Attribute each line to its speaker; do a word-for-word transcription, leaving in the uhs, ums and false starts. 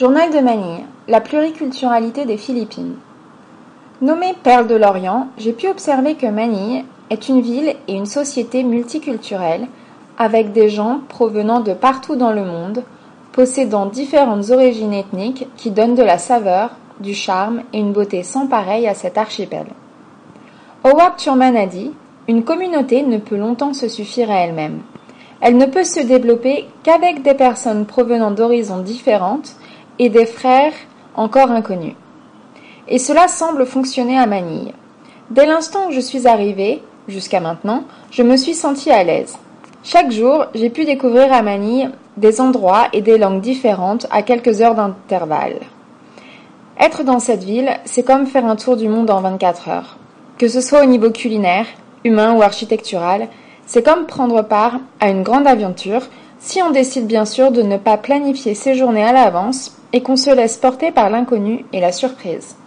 Speaker 1: Journal de Manille, la pluriculturalité des Philippines. Nommée Perle de l'Orient, j'ai pu observer que Manille est une ville et une société multiculturelle, avec des gens provenant de partout dans le monde, possédant différentes origines ethniques qui donnent de la saveur, du charme et une beauté sans pareille à cet archipel. Howard Thurman a dit « Une communauté ne peut longtemps se suffire à elle-même. Elle ne peut se développer qu'avec des personnes provenant d'horizons différentes et des frères encore inconnus. » Et cela semble fonctionner à Manille. Dès l'instant où je suis arrivée, jusqu'à maintenant, je me suis sentie à l'aise. Chaque jour, j'ai pu découvrir à Manille des endroits et des langues différentes à quelques heures d'intervalle. Être dans cette ville, c'est comme faire un tour du monde en vingt-quatre heures. Que ce soit au niveau culinaire, humain ou architectural, c'est comme prendre part à une grande aventure, si on décide bien sûr de ne pas planifier ses journées à l'avance et qu'on se laisse porter par l'inconnu et la surprise.